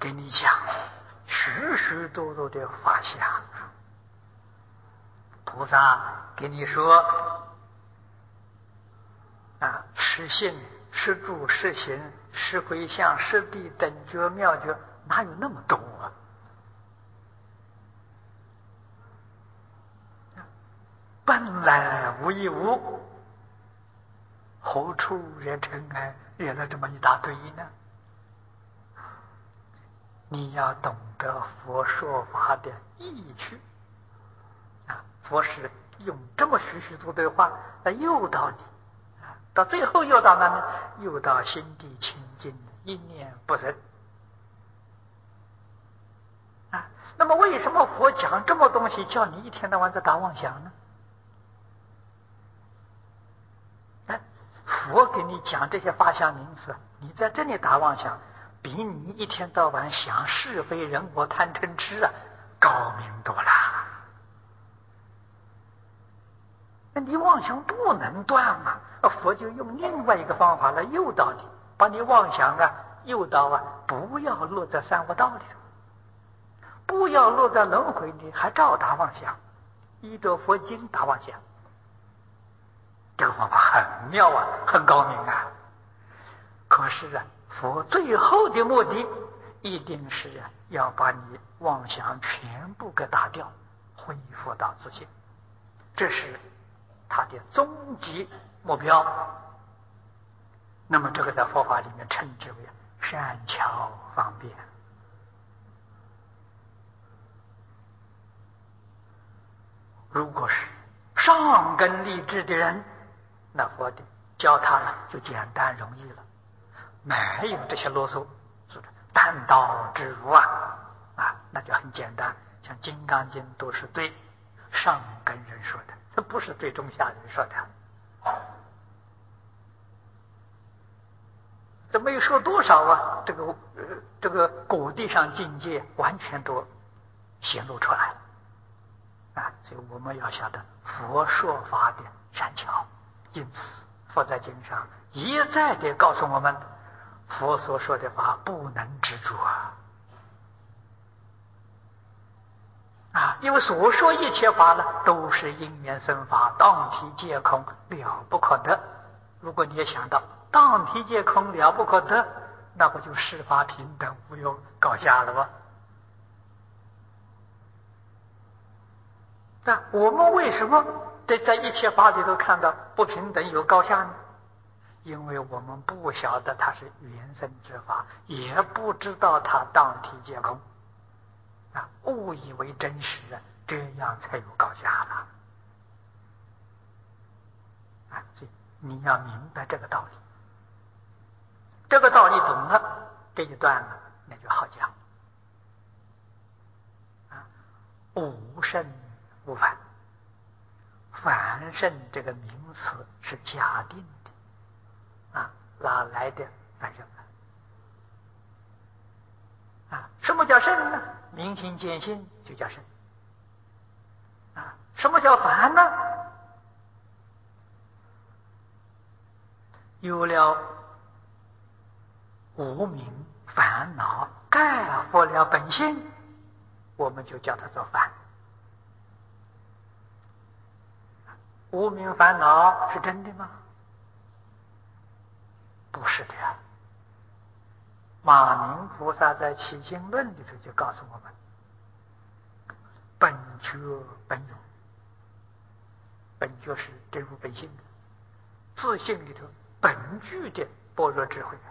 给你讲许许多多的法相。菩萨给你说实性、实住、实行、实回向、实地、等觉、妙觉，哪有那么多啊？本来无一物，何处惹尘埃？惹了这么一大堆呢？你要懂得佛说法的意趣佛是用这么许许多多的话来诱导你到最后诱导呢，诱导心地清净，一念不生那么为什么佛讲这么东西，叫你一天到晚在打妄想呢？佛给你讲这些法相名词，你在这里打妄想，比你一天到晚想是非人我贪嗔痴高明多了。那你妄想不能断佛就用另外一个方法来诱导你，把你妄想诱导不要落在三恶道里头，不要落在轮回里，还照打妄想，依着佛经打妄想。这个方法很妙很高明可是佛最后的目的一定是要把你妄想全部给打掉，恢复到自信，这是他的终极目标。那么这个在佛法里面称之为善巧方便。如果是上根立志的人，那佛的教他就简单容易了，没有这些啰嗦，单刀直入那就很简单。像《金刚经》都是对上根人说的，这不是对中下人说的。这没有说多少这个果地上境界完全都显露出来了所以我们要晓得佛说法的善巧。因此佛在经上一再地告诉我们，佛所说的法不能执着因为所说一切法都是因缘生法，当体皆空，了不可得。如果你也想到当体皆空，了不可得，那不就十法平等无有高下了吗？那我们为什么在一切法里头看到不平等有高下呢？因为我们不晓得它是原生之法，也不知道它当体皆空误以为真实这样才有高下了所以你要明白这个道理，这个道理懂了，这一段那就好讲无生无反。凡圣这个名词是假定的哪来的凡圣什么叫圣呢？明心见性就叫圣什么叫凡呢？有了无明烦恼盖覆了本性，我们就叫它做凡。无明烦恼是真的吗？不是的马明菩萨在《起经论》里头就告诉我们，本觉本有，本觉是真如本性的，自性里头本具的般若智慧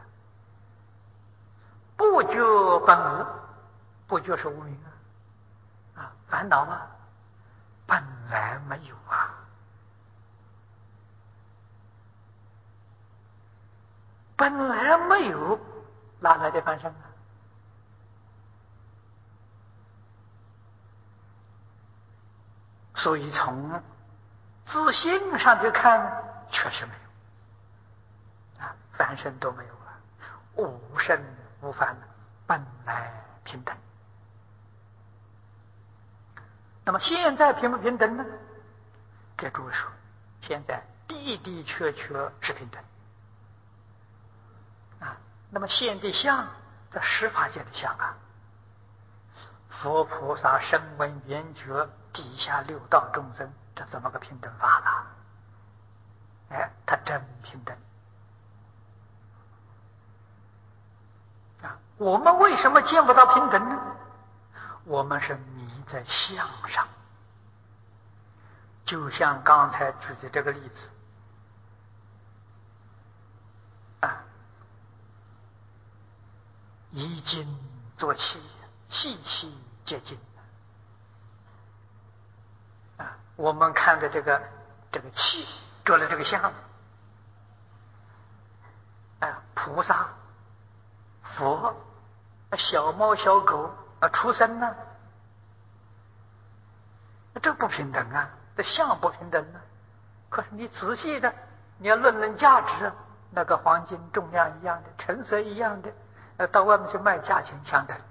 不觉本无，不觉是无明烦恼本来没有本来没有，哪来的凡圣所以从自性上去看，确实没有凡圣都没有无生无凡，本来平等。那么现在平不平等呢？给诸位说，现在的的确确是平等那么现的相这十法界的相啊，佛菩萨声闻缘觉底下六道众生，这怎么个平等法了？哎，他真平等啊！我们为什么见不到平等呢？我们是迷在相上。就像刚才举的这个例子啊，以金做器，器器皆金啊。我们看的这个器做了这个像啊，菩萨、佛、小猫、小狗出生呢，这不平等啊！这相不平等呢。可是你仔细的，你要论价值，那个黄金重量一样的，成色一样的，到外面去卖，价钱相等，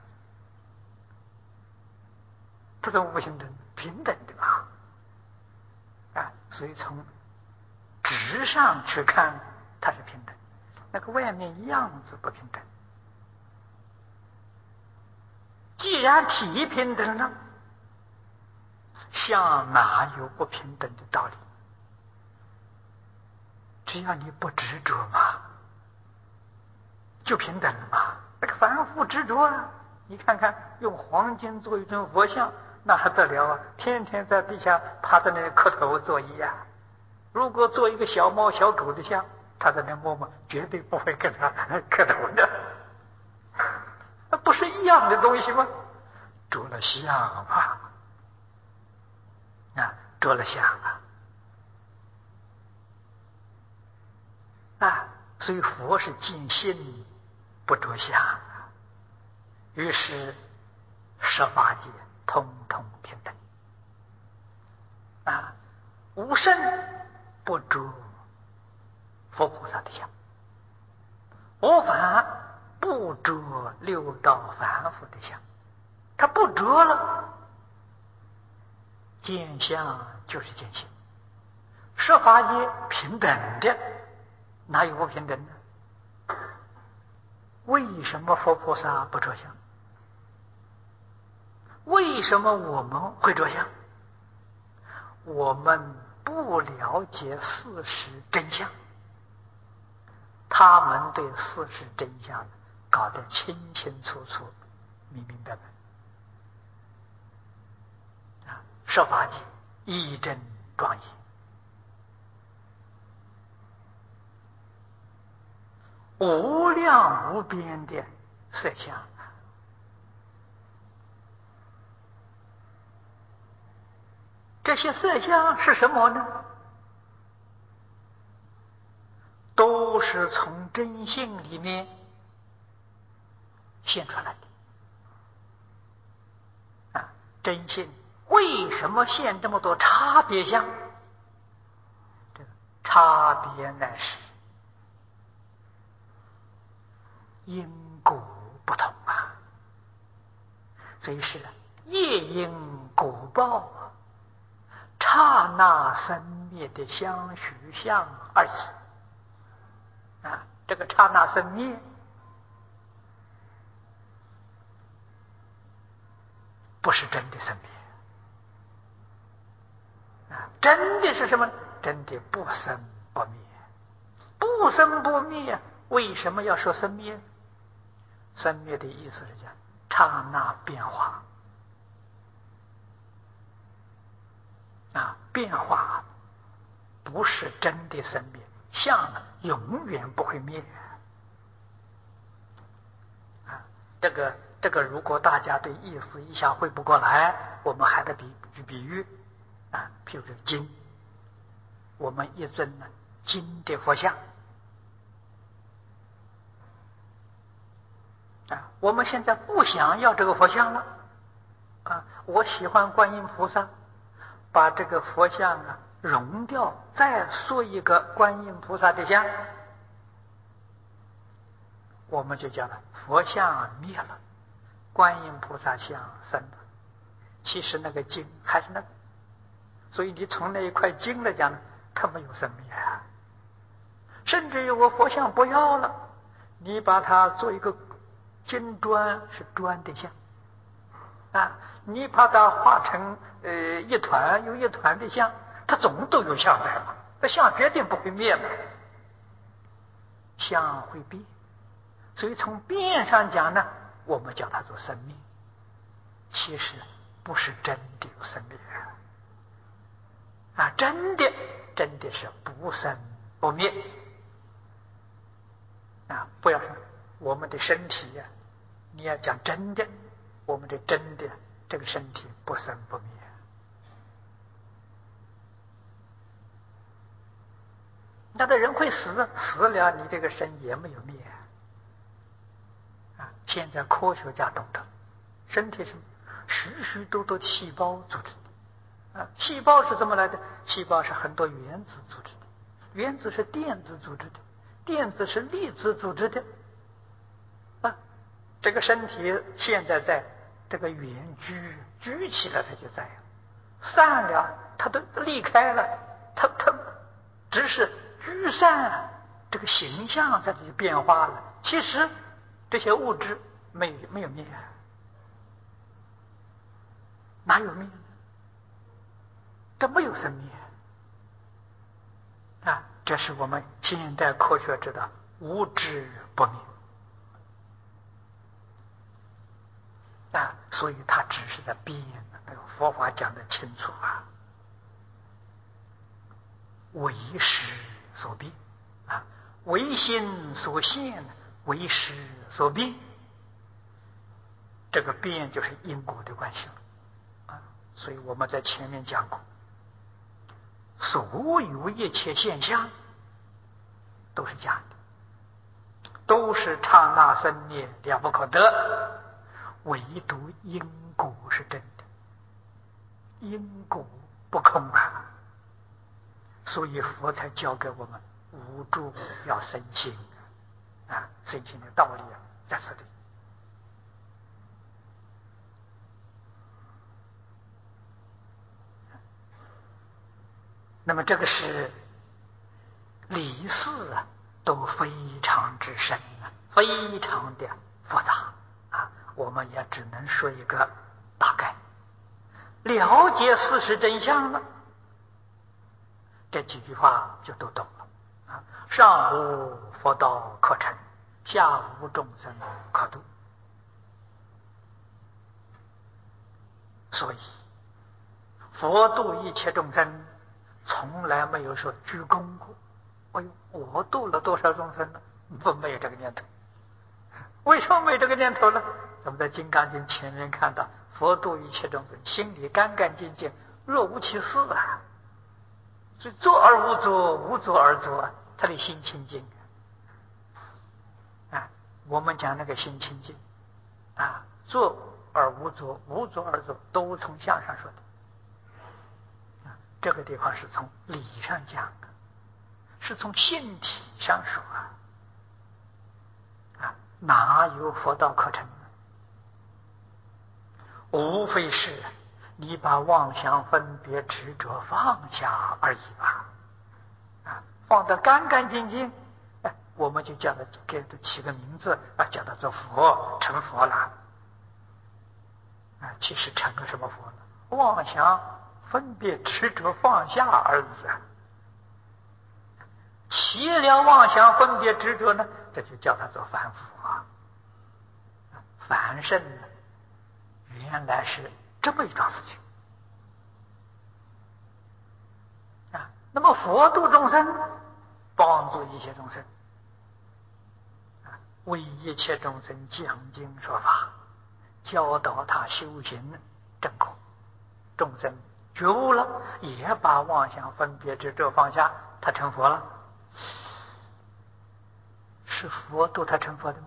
这怎么不平等？平等的嘛！啊，所以从质上去看，它是平等；那个外面样子不平等。既然体平等了，相哪有不平等的道理？只要你不执着嘛，就平等了嘛。那个凡夫执着啊，你看看用黄金做一尊佛像，那还得了啊！天天在地下趴在那里磕头作揖啊。如果做一个小猫小狗的像，他在那摸摸，绝对不会跟他磕头的。那不是一样的东西吗？着了相嘛。着了相啊，所以佛是尽心不着相，于是十法界通通平等啊。无生不着佛菩萨的相，无法不着六道凡夫的相，他不着了，见相就是见性。十法界平等的，哪有不平等呢？为什么佛菩萨不着相？为什么我们会着相？我们不了解事实真相，他们对事实真相搞得清清楚楚、明明白白啊！十法界一真庄严，无量无边的色相，这些色相是什么呢？都是从真性里面现出来的啊！真性为什么现这么多差别相？这个差别乃是因果不同啊，所以是业因果报，刹那生灭的相续相而已啊！这个刹那生灭不是真的生灭啊！真的是什么？真的不生不灭。不生不灭，为什么要说生灭？生灭的意思是讲刹那变化啊，变化不是真的生灭，相永远不会灭啊。这个，如果大家对意思一下会不过来，我们还得比喻啊，譬如这个金，我们一尊呢金的佛像啊，我们现在不想要这个佛像了啊，我喜欢观音菩萨，把这个佛像啊融掉，再塑一个观音菩萨的像，我们就讲了佛像灭了，观音菩萨像生了。其实那个经还是那个，所以你从那一块经来讲，它没有生灭啊。甚至于我佛像不要了，你把它做一个金砖是砖的像啊，你把它画成一团又一团的像，它总都有相在嘛，那相决定不会灭嘛，相会变，所以从变上讲呢，我们叫它做生灭，其实不是真的有生灭啊，真的是不生不灭啊！不要说我们的身体呀，你要讲真的，我们的真的这个身体不生不灭。那的人会死，死了你这个身也没有灭啊！现在科学家懂得，身体是许许多多的细胞组织的啊，细胞是怎么来的？细胞是很多原子组织的，原子是电子组织的，电子是粒子组织的啊。这个身体现在在这个圆举起来它就在，散了它都离开了，它只是聚散，这个形象在这里变化了。其实这些物质没有灭，哪有灭呢？这没有生灭啊！这是我们现代科学知道无知不灭啊，所以它只是在变。那个佛法讲得清楚啊，为识所变啊，为心所现，为识所变。这个变就是因果的关系了啊。所以我们在前面讲过，所有一切现象都是假的，都是刹那生灭，了不可得，唯独因果是真的，因果不空啊。所以佛才教给我们无助要生心啊，生心的道理啊在这里。那么这个是理事啊，都非常之深啊，非常的复杂啊，我们也只能说一个大概。了解事实真相了，这几句话就都懂了啊。上无佛道可成，下无众生可度。所以佛度一切众生，从来没有说居功过。哎呦，我度了多少众生呢？不，没有这个念头。为什么没有这个念头呢？咱们在《金刚经》前面看到，佛度一切众生，心里干干净净，若无其事啊。所以作而无作，无作而作，他的心清净啊。我们讲那个心清净啊，作而无作，无作而作，都从相上说的啊。这个地方是从理上讲的，是从性体上说啊，哪有佛道可成呢？无非是你把妄想分别执着放下而已吧啊，放得干干净净，我们就叫他给他起个名字啊，叫他做佛，成佛了啊。其实成个什么佛呢？妄想分别执着放下而已啊。起了妄想分别执着呢，这就叫他做凡夫啊。凡圣呢，原来是这么一桩事情啊。那么佛度众生，帮助一切众生啊，为一切众生讲经说法，教导他修行正果。众生觉悟了，也把妄想分别执着放下，他成佛了。是佛度他成佛的吗？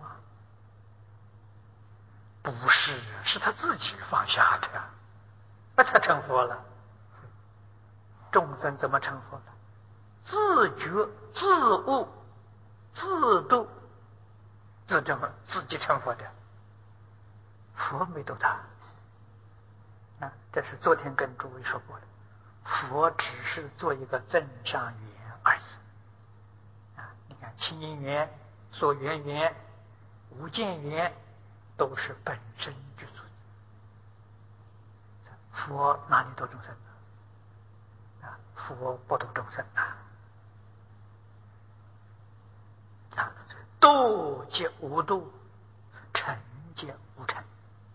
不是，是他自己放下的，那他成佛了。众生怎么成佛了？自觉、自悟、自度、自己成佛的。佛没度他啊，这是昨天跟诸位说过的。佛只是做一个正上缘而已啊。你看清音缘、所缘缘、无间缘都是本身具足。佛哪里度众生呢？佛不度众生度即无度，成即无成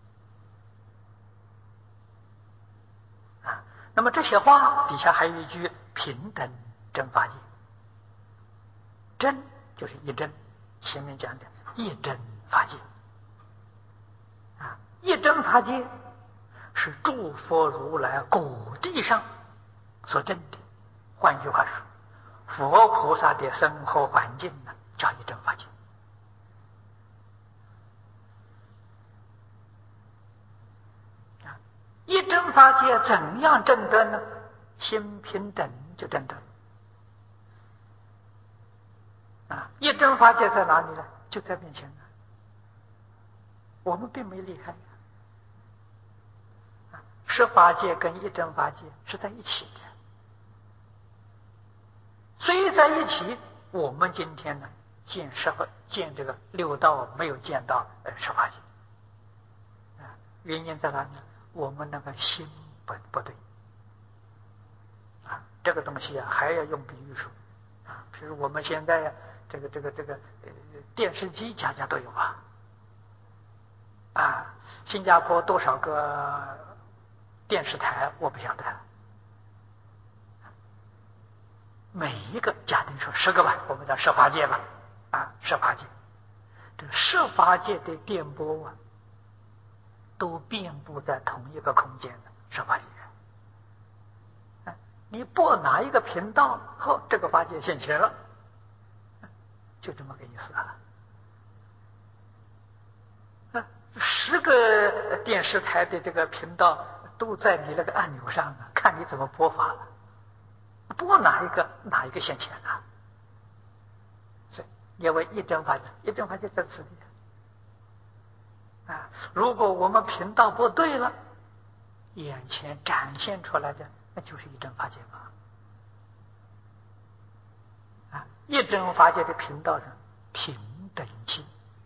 那么这些话底下还有一句平等正法界。正就是一真，前面讲的一真法界一真法界是诸佛如来果地上所证的。换句话说，佛菩萨的生活环境呢，叫一真法界。一真法界怎样证得呢？心平等就证得一真法界在哪里呢？就在面前我们并没离开十法界跟一真法界是在一起的。虽在一起，我们今天呢见见这个六道没有见到十法界原因在哪里呢？我们那个心不对这个东西还要用比喻说比如我们现在这个电视机家家都有新加坡多少个电视台我不晓得，每一个假定说10个吧，我们叫十法界吧十法界，这十法界的电波都遍布在同一个空间的十法界你播哪一个频道这个法界现前了，就这么个意思10个电视台的这个频道都在你那个按钮上看你怎么播法了，播哪一个现前所以因为一真法界，一真法界在此地如果我们频道不对了，眼前展现出来的那就是一真法界一真法界的频道上平等心，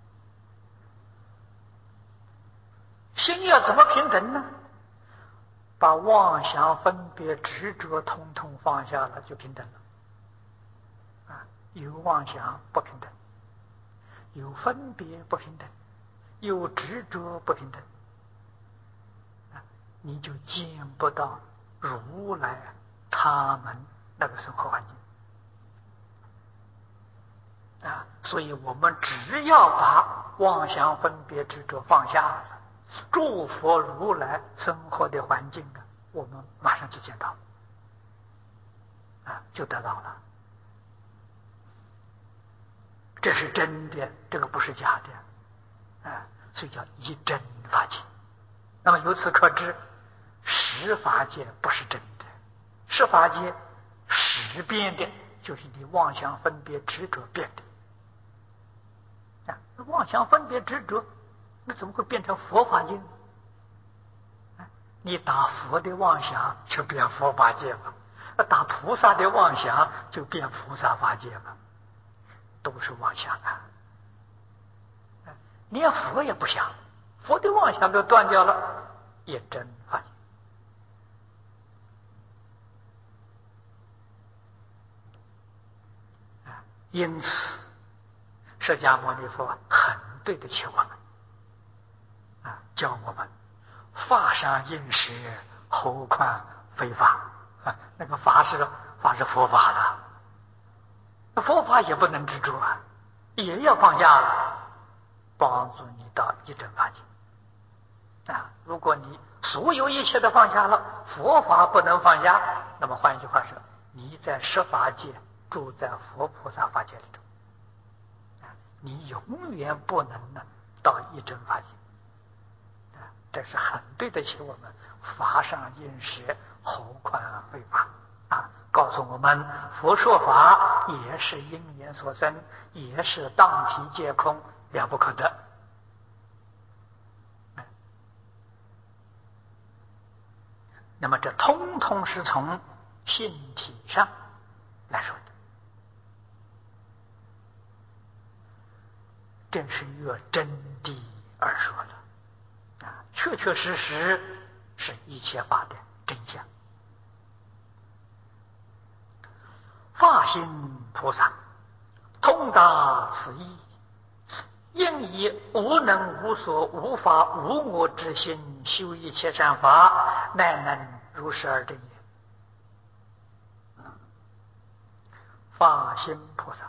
心要怎么平等呢？把妄想分别执着统统放下了，就平等了有妄想不平等，有分别不平等，有执着不平等你就见不到如来他们那个生活环境所以我们只要把妄想分别执着放下了，诸佛如来生活的环境我们马上就见到就得到了。这是真的，这个不是假的所以叫一真法界。那么由此可知，十法界不是真的，十法界识变的，就是你妄想分别执着变的妄想分别执着，那怎么会变成佛法界呢？你打佛的妄想就变佛法界了，打菩萨的妄想就变菩萨法界了，都是妄想连佛也不想，佛的妄想都断掉了，也真法界因此释迦牟尼佛很对得起我们教我们法上应时，何况非法那个法是佛法了，佛法也不能执着也要放下了，帮助你到一真法界如果你所有一切都放下了，佛法不能放下，那么换一句话说，你在十法界住在佛菩萨法界里头你永远不能到一真法界这是很对得起我们法上应时，何况非法告诉我们佛说法也是因缘所生，也是当体皆空，了不可得那么这通通是从性体上来说的，这是一个真谛而说了，确确实实是一切法的真相。法心菩萨通达此意，应以无能无所无法无我之心修一切善法，乃能如是而真也。法心菩萨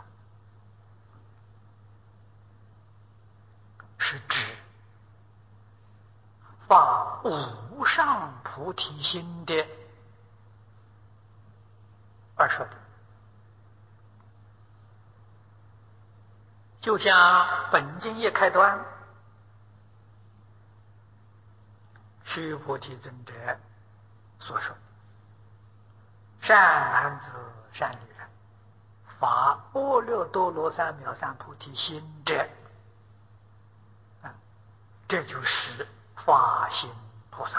是指发无上菩提心的而说的。就像本经一开端，须菩提尊者所说：善男子善女人，发阿耨多罗三藐三菩提心者，这就是法心菩萨。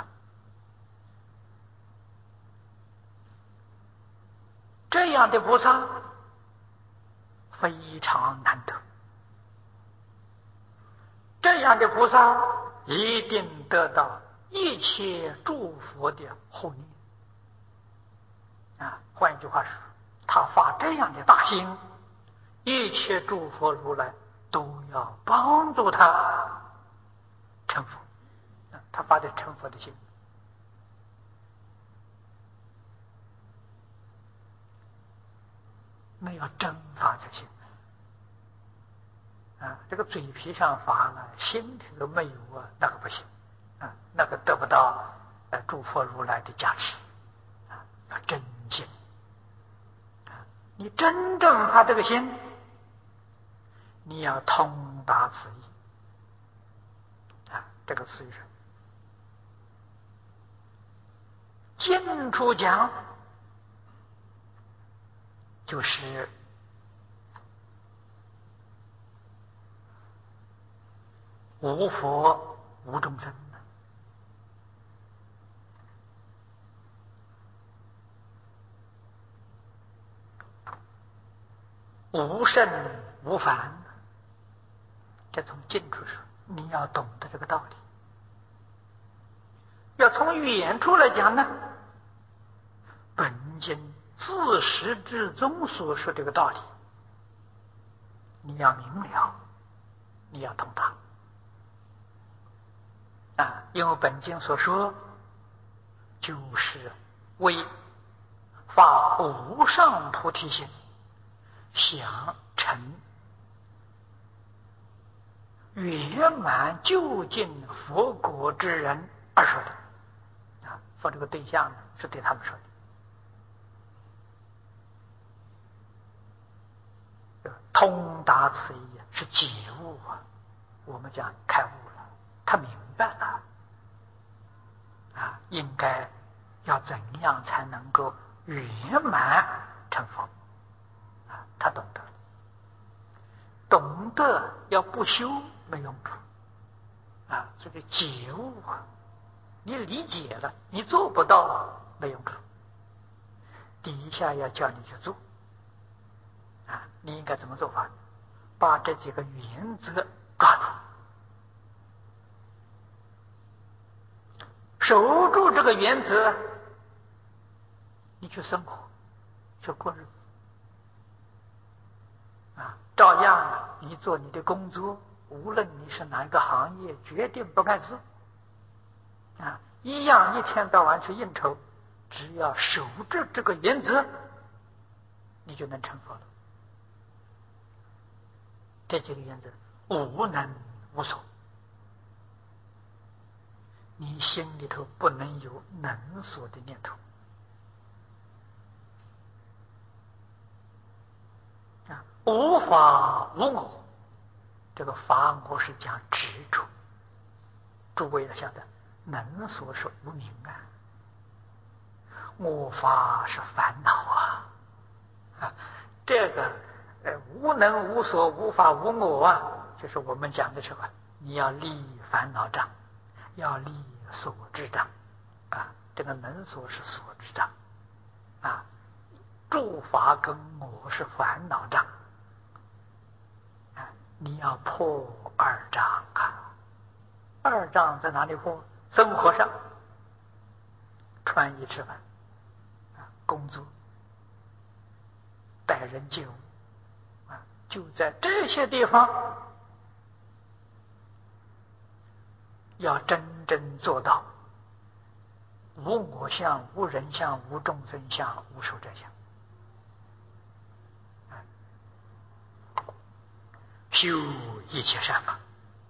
这样的菩萨非常难得，这样的菩萨一定得到一切诸佛的护念。换一句话说，他发这样的大心，一切诸佛如来都要帮助他成佛。他发的成佛的心，那要真发这心这个嘴皮上发了，心里头没有那个不行那个得不到诸佛如来的加持要真心你真正发这个心，你要通达此意这个词语是经处讲，就是无佛无众生，无圣无凡。这从经处说，你要懂得这个道理。要从远处来讲呢，本经自始至终所说这个道理，你要明了，你要通达因为本经所说就是为发无上菩提心，想成圆满究竟佛果之人而说的佛这个对象是对他们说的。通达此意是解悟我们讲开悟了，他明白了应该要怎样才能够圆满成佛他懂得了。懂得要不修没用处所以解悟你理解了，你做不到没用处。底下要叫你去做你应该怎么做法？把这几个原则抓住，守住这个原则，你去生活，去过日子照样你做你的工作，无论你是哪一个行业，决定不碍事一样一天到晚去应酬，只要守住这个原则，你就能成佛了。这几个原则无能无所，你心里头不能有能所的念头无法无我。这个法我是讲执着，诸位要晓得，能所是无明我法是烦恼这个无能无所无法无我就是我们讲的什么？你要立烦恼障，要立所知障这个能所是所知障诸法跟我是烦恼障你要破二障账在哪里活？生活上，穿衣吃饭，工作，待人接物，就在这些地方，要真正做到无我相、无人相、无众生相、无寿者相。修一切善法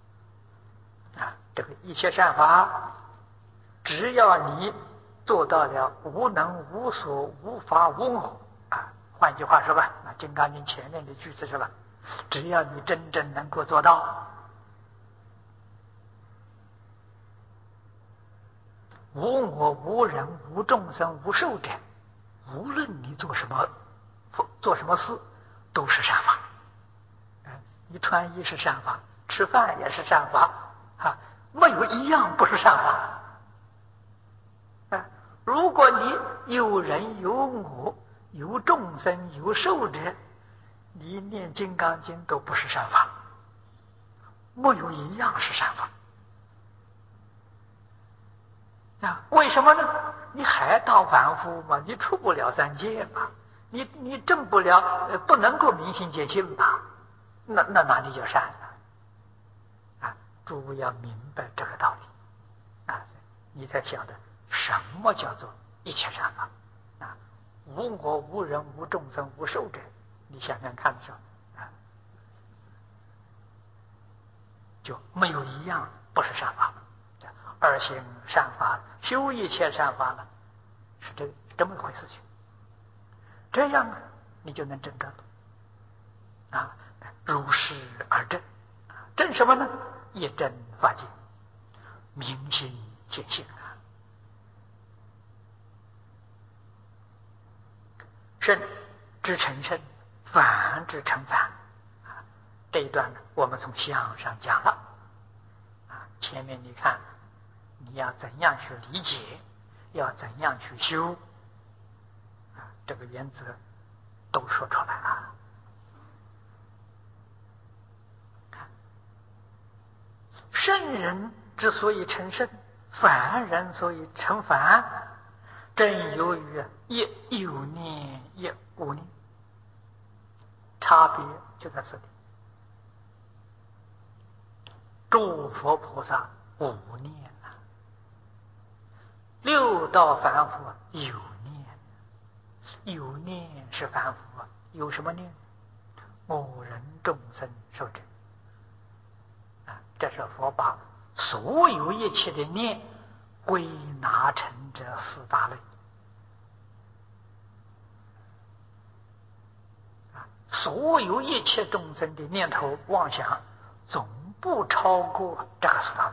这个一切善法，只要你做到了无能无所无法无我换句话说吧，《金刚经》前面的句子是吧？只要你真正能够做到无我无人无众生无寿者，无论你做什么事都是善法。你穿衣是善法，吃饭也是善法没有一样不是善法如果你有人有我有众生有寿者，你念金刚经都不是善法，没有一样是善法为什么呢？你还当凡夫嘛，你出不了三界嘛，你证不了不能够明心见性嘛，那哪里叫善呢？诸位要明白这个道理你才晓得什么叫做一切善法无我无人无众生无寿者，你想想看的时候就没有一样不是善法。而行善法，修一切善法呢，是这么一回事情。这样你就能证得如是而证证什么呢？一真法界，明心见性圣之成圣，凡之成凡这一段呢，我们从相上讲了前面你看你要怎样去理解，要怎样去修这个原则都说出来了。圣人之所以成圣，凡人所以成凡，正由于一有念一无念，差别就在这里。诸佛菩萨无念六道凡夫有念，有念是凡夫有什么念？我人众生寿者这是佛把所有一切的念归纳成这四大类所有一切众生的念头妄想总不超过这个四大类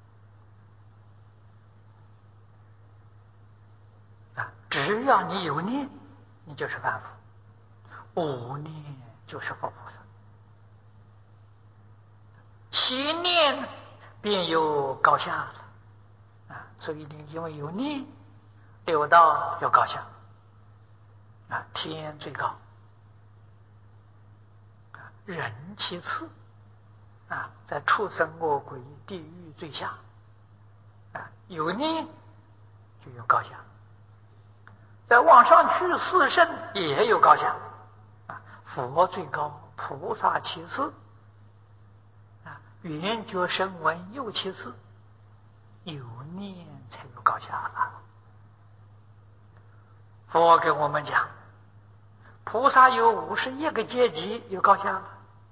只要你有念，你就是凡夫；无念就是佛菩萨。起念便有高下了所以你因为有念，六道有高下天最高人其次在畜生恶鬼地狱最下有念就有高下，再往上去四圣也有高下佛最高，菩萨其次圆觉声闻又其次，有念才有高下了。佛给我们讲，菩萨有51个阶级，有高下了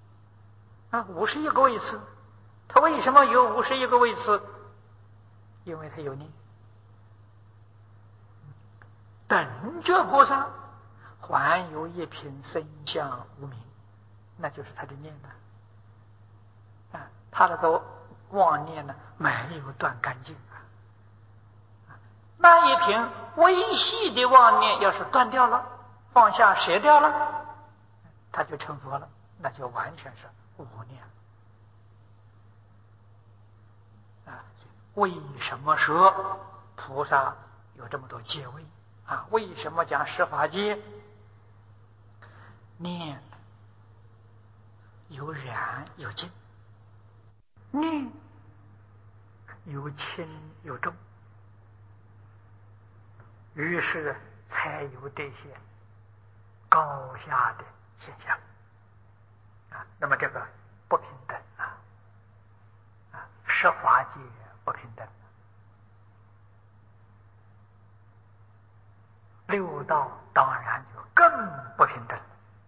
51个位次。他为什么有51个位次？因为他有念。等觉菩萨还有一品生相无明，那就是他的念他那个妄念呢没有断干净那一品微细的妄念要是断掉了，放下舍掉了，他就成佛了，那就完全是无念为什么说菩萨有这么多阶位为什么讲十法界念有染有净？念有轻有重，于是才有这些高下的现象啊。那么这个不平等十法界不平等，六道当然就更不平等。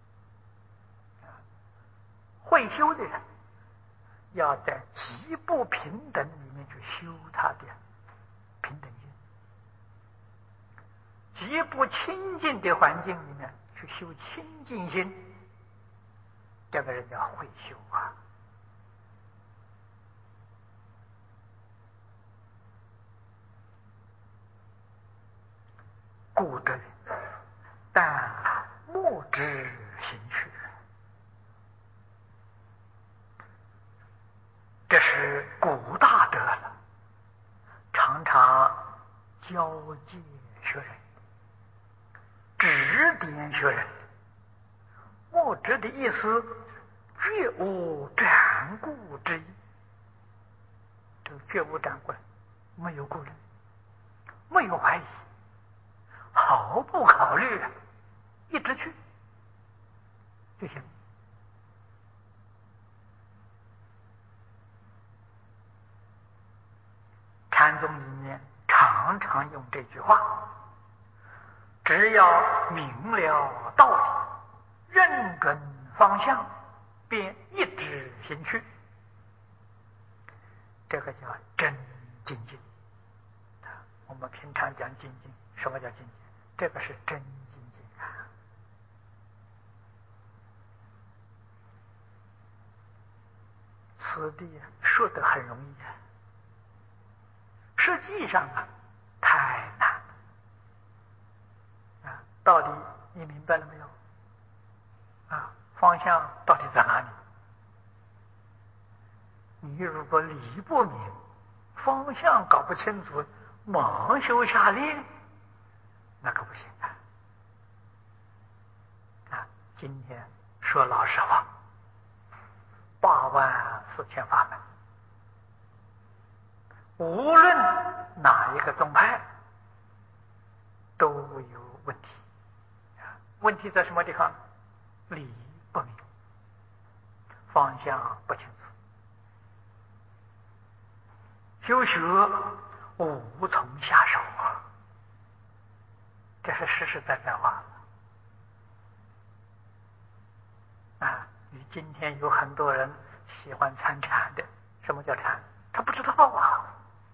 会修的人要在极不平等里面去修他的平等心，极不清净的环境里面去修清净心，这个人叫会修啊。故得但莫知行去，这是古大德了，常常教诫学人，指点学人。莫知的意思，绝无占顾之意。这个绝无占顾，没有顾虑，没有怀疑，毫不考虑，一直去就行。禅宗里面常常用这句话，只要明了道理，认准方向，便一直行去，这个叫真精进。我们平常讲精进，什么叫精进？这个是真精进啊。此地说得很容易啊，实际上太难啊。到底你明白了没有啊？方向到底在哪里？你如果理不明，方向搞不清楚，盲修瞎练，那可不行啊！今天说老实话，84000法门，无论哪一个宗派都有问题。问题在什么地方？理不明，方向不清楚，修学无从下手啊！这是实实在在话啊！你今天有很多人喜欢参禅的，什么叫禅？他不知道啊。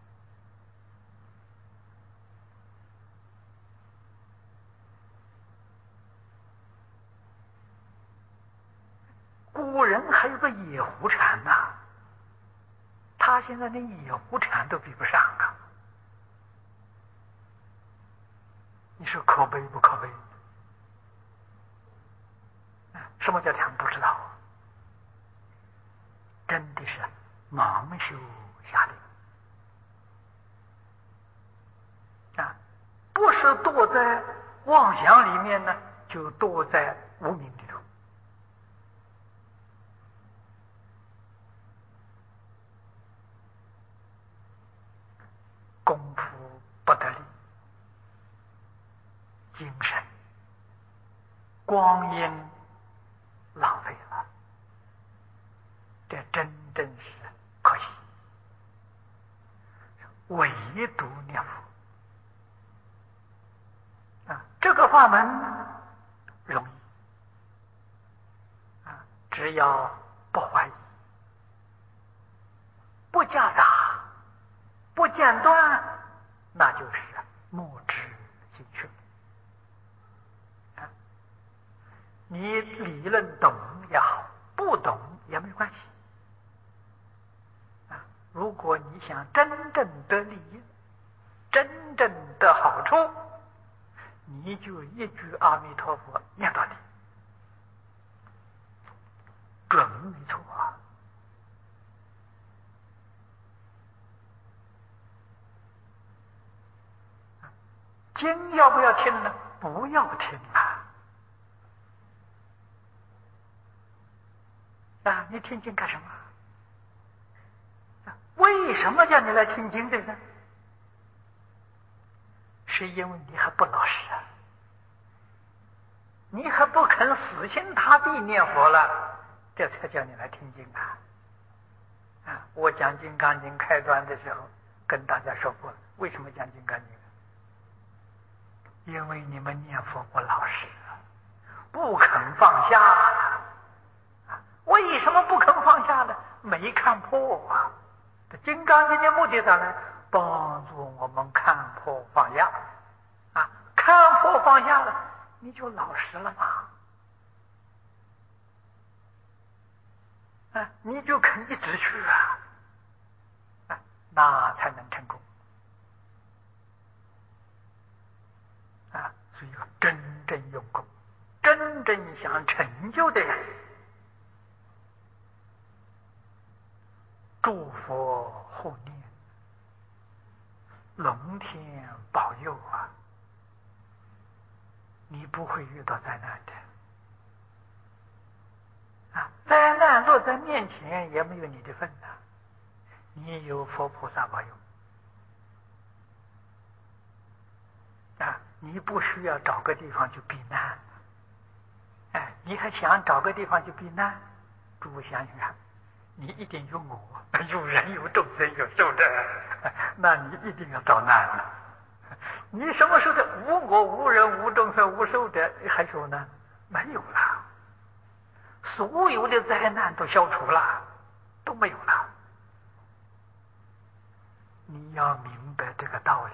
古人还有个野狐禅呐，他现在连野狐禅都比不上啊！你说可悲不可悲？什么叫禅？不知道，真的是盲修瞎练啊！不是堕在妄想里面呢，就堕在无明里头。功夫不得力，精神光阴浪费了，这真正是可惜。唯独念佛啊，这个法门容易啊，只要不怀疑，不夹杂，不间断，那就是莫知行去。你理论懂也好，不懂也没关系啊。如果你想真正得利益，真正得好处，你就一句阿弥陀佛念到底，准没错啊。经要不要听呢？不要听啊！你听经干什么？为什么叫你来听经的呢？是因为你还不老实啊，你还不肯死心塌地念佛了，这才叫你来听经啊！我讲《金刚经》开端的时候跟大家说过，为什么讲《金刚经》？因为你们念佛不老实，不肯放下。为什么不肯放下呢？没看破啊！《金刚经》的目的在哪？帮助我们看破放下啊！看破放下了，你就老实了嘛！你就肯一直去那才能成功所以要真正用功，真正想成就的人，诸佛护念，龙天保佑你不会遇到灾难的灾难落在面前也没有你的份你有佛菩萨保佑你不需要找个地方去避难你还想找个地方去避难？诸位想想你一定有我，有人，有众生，有寿者，那你一定要找难了。你什么时候的无我、无人、无众生、无寿者还说呢？没有了，所有的灾难都消除了，都没有了。你要明白这个道理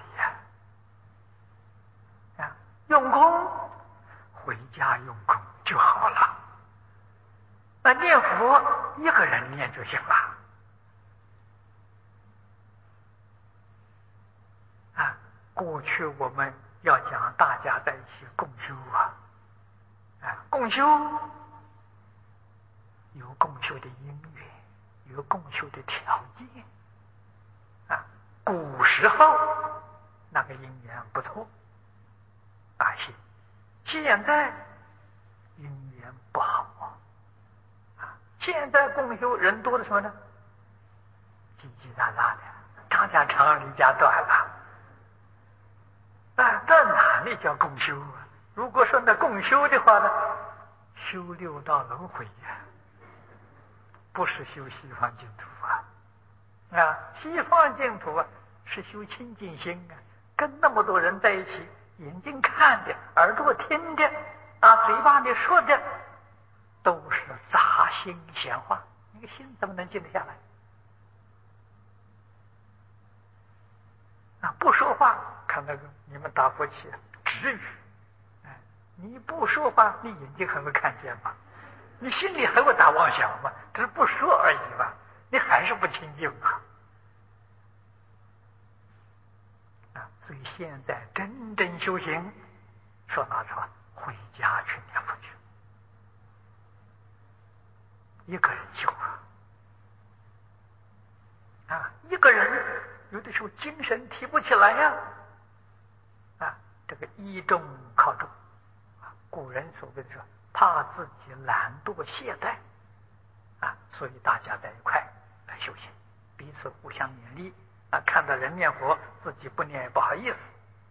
用功，回家用功就好了。念佛一个人念就行了过去我们要讲大家在一起共修共修有共修的因缘，有共修的条件古时候那个因缘不错现在因缘不好现在共修人多的什么呢？叽叽喳喳的，张家长李家短了这哪里叫共修如果说那共修的话呢，修六道轮回不是修西方净土西方净土是修清净心跟那么多人在一起，眼睛看的，耳朵听的嘴巴里说的都是杂心闲话，那个心怎么能静得下来不说话，看那个你们打佛七止语你不说话，你眼睛还会看见吗？你心里还会打妄想吗？只是不说而已吧，你还是不清净所以现在真正修行，说哪说回家去念佛去，一个人修一个人有的时候精神提不起来这个依众靠众古人所谓的说怕自己懒惰懈怠所以大家在一块来修行，彼此互相勉励看到人念佛自己不念也不好意思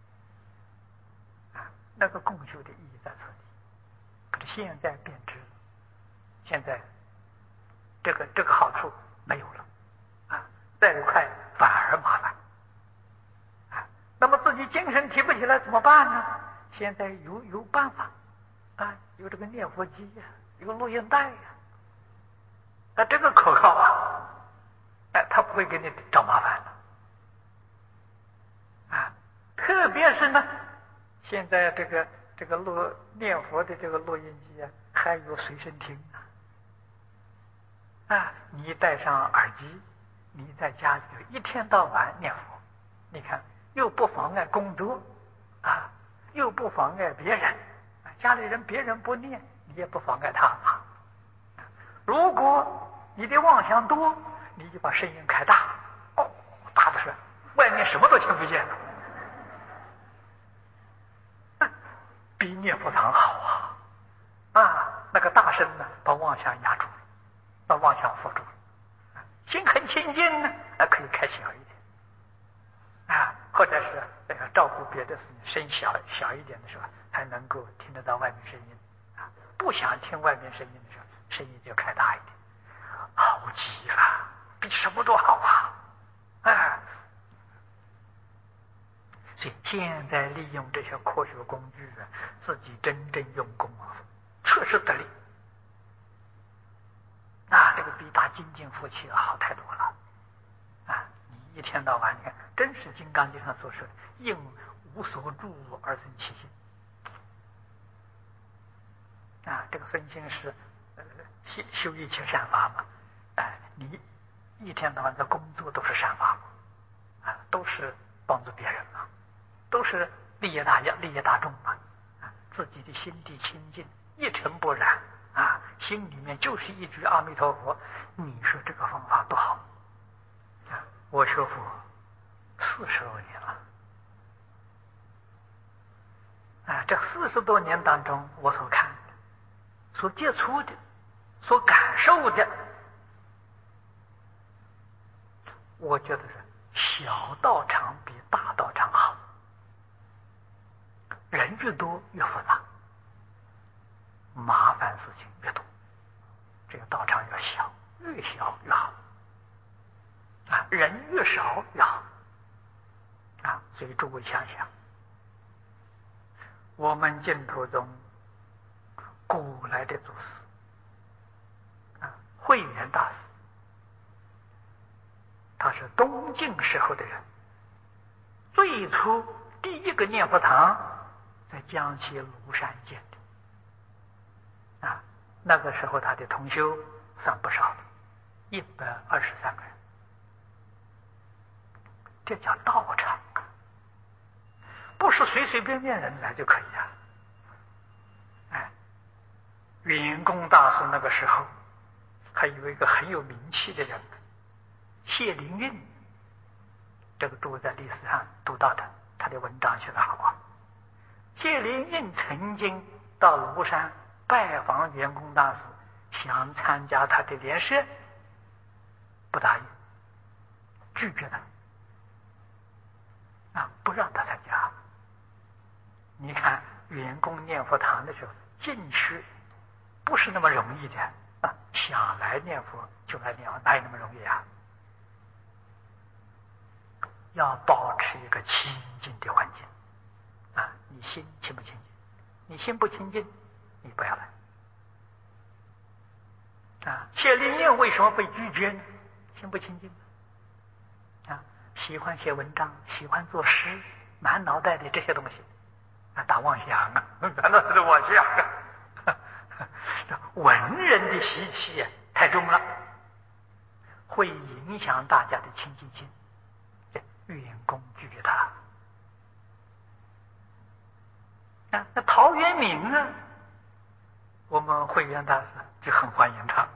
那个共修的意义在这里。可是现在变质了，现在这个好处没有了在一块反而麻烦那么自己精神提不起来怎么办呢？现在有办法有这个念佛机有录音带这个可靠他不会给你找麻烦特别是呢现在这个念佛的这个录音机还有随身听你戴上耳机，你在家里一天到晚念佛，你看又不妨碍工作又不妨碍别人家里人别人不念，你也不妨碍他嘛。如果你的妄想多，你就把声音开大大的是外面什么都听不见比念佛堂好那个大声呢把妄想压住了，把妄想扶住了心很清净可以开还小一点啊，或者是照顾别的事情，声小一点的时候，还能够听得到外面声音啊。不想听外面声音的时候，声音就开大一点，好极了，比什么都好啊！哎，所以现在利用这些科学工具啊，自己真正用功啊，确实得力。这个比打精进夫妻好太多了啊！你一天到晚，你看，真是《金刚经》上所说的“应无所住而生其心”啊！这个身心是修一切善法嘛。你一天到晚的工作都是善法啊，都是帮助别人嘛，都是利益大众嘛。自己的心地清净，一尘不染啊，心里面就是一句阿弥陀佛。你说这个方法多好啊！我学佛40多年了啊，这40多年当中，我所看的、所接触的、所感受的，我觉得是小道场比大道场好，人越多越复杂，麻烦事情越多，这个道场越小，越小越好啊，人越少越好啊。所以诸位想想，我们净土中古来的祖师啊，慧远大师，他是东晋时候的人，最初第一个念佛堂在江西庐山建的啊，那个时候他的同修算不少的，123个人，这叫道场啊，不是随随便便人来就可以啊。圆公大师那个时候还有一个很有名气的人，谢灵运，这个都在历史上读到的，他的文章写得好啊。谢灵运曾经到庐山拜访圆公大师，想参加他的莲社，不答应，拒绝他啊，不让他参加。你看圆公念佛堂的时候，进去不是那么容易的啊！想来念佛就来念佛，哪有那么容易啊？要保持一个清净的环境啊！你心清不清净？你心不清净，你不要来啊！谢灵运为什么被拒绝呢？心不清净啊！喜欢写文章，喜欢作诗，满脑袋的这些东西啊，打妄想啊，难道是妄想啊？文人的习气太重了，会影响大家的清净心。圆公拒绝他啊，那陶渊明啊，我们慧远大师就很欢迎他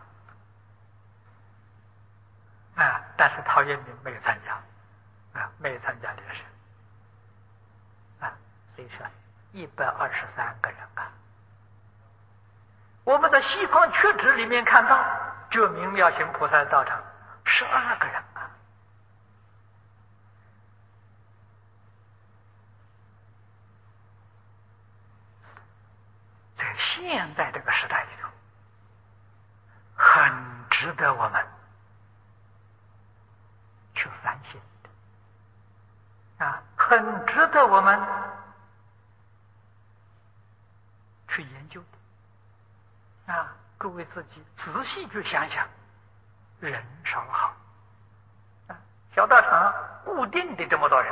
啊，但是陶渊明没有参加啊，没有参加这个事啊，所以说123个人啊。我们在西方缺址里面看到觉明妙行菩萨的道场12个人啊，在现在这个时代里头，很值得我们去反省啊，很值得我们去研究的啊。诸位自己仔细去想想，人少好啊，小道场固定的这么多人，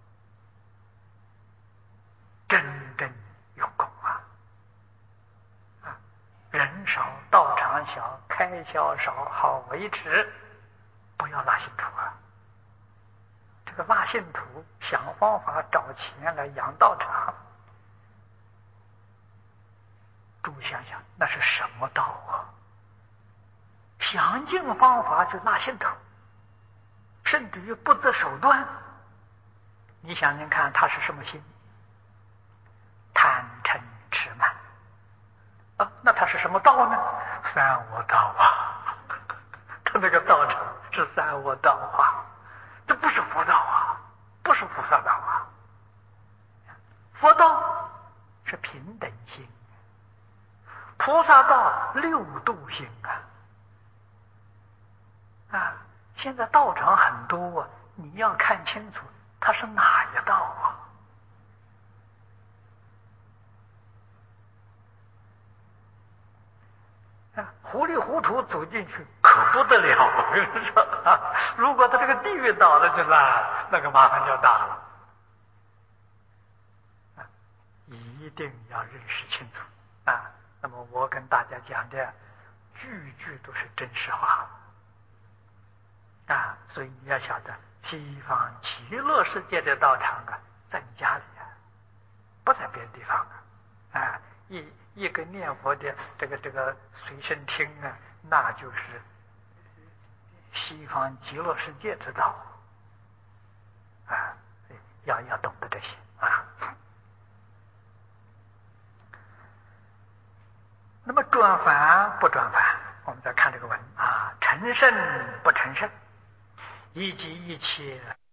真正用功啊！人少，道场小，开销少，好维持，不要拉信徒啊！这个拉信徒想方法找钱来养道场，诸位想想，那是什么道啊？想尽方法去拉信徒，甚至于不择手段。你想想看，他是什么心？贪嗔痴慢啊！那他是什么道呢？三恶道啊！他那个道场是三恶道啊！ 六度行现在道场很多你要看清楚它是哪一道糊里糊涂走进去可不得了，我跟你说如果他这个地狱倒了去了，那个麻烦就大了一定要认识清楚那么我跟大家讲的句句都是真实话所以你要晓得西方极乐世界的道场在你家里不在别的地方一个念佛的这个随身听那就是西方极乐世界之道要懂得这些那么转凡不转凡，我们再看这个文成圣不成圣，一即一切